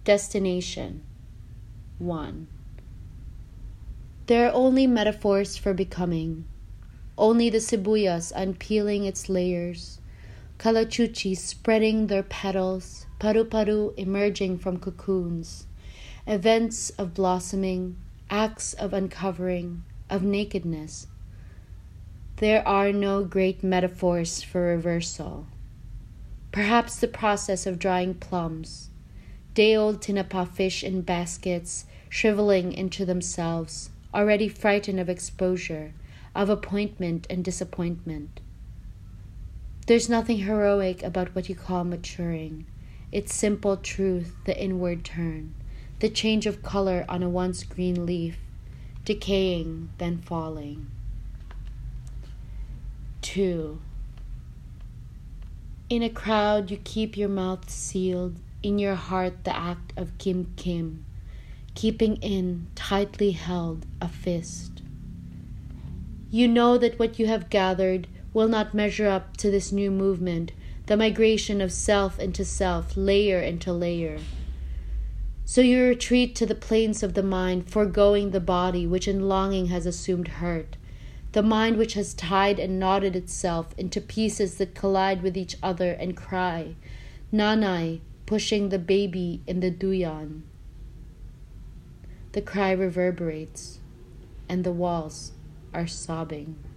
Destination 1. There are only metaphors for becoming, only the sibuyas unpeeling its layers, calachuchi spreading their petals, paru-paru emerging from cocoons, events of blossoming, acts of uncovering, of nakedness. There are no great metaphors for reversal. Perhaps the process of drying plums, day-old tinapa fish in baskets shriveling into themselves, already frightened of exposure, of appointment and disappointment. There's nothing heroic about what you call maturing. Its simple truth, the inward turn, the change of color on a once green leaf, decaying, then falling. 2. In a crowd, you keep your mouth sealed, in your heart the act of kim, keeping in, tightly held, a fist. You know that what you have gathered will not measure up to this new movement, the migration of self into self, layer into layer. So you retreat to the plains of the mind, foregoing the body which in longing has assumed hurt, the mind which has tied and knotted itself into pieces that collide with each other and cry, nanay, pushing the baby in the duyan. The cry reverberates, and the walls are sobbing.